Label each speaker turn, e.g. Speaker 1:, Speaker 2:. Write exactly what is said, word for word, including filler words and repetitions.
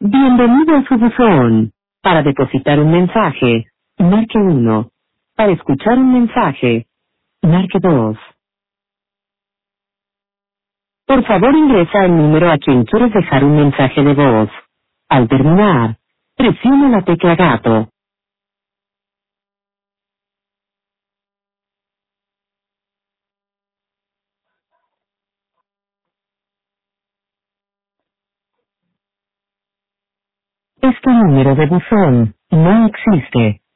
Speaker 1: Bienvenido a su buzón. Para depositar un mensaje, marque uno. Para escuchar un mensaje, marque dos. Por favor ingresa el número a quien quieres dejar un mensaje de voz. Al terminar, presione la tecla gato. Este número de buzón no existe.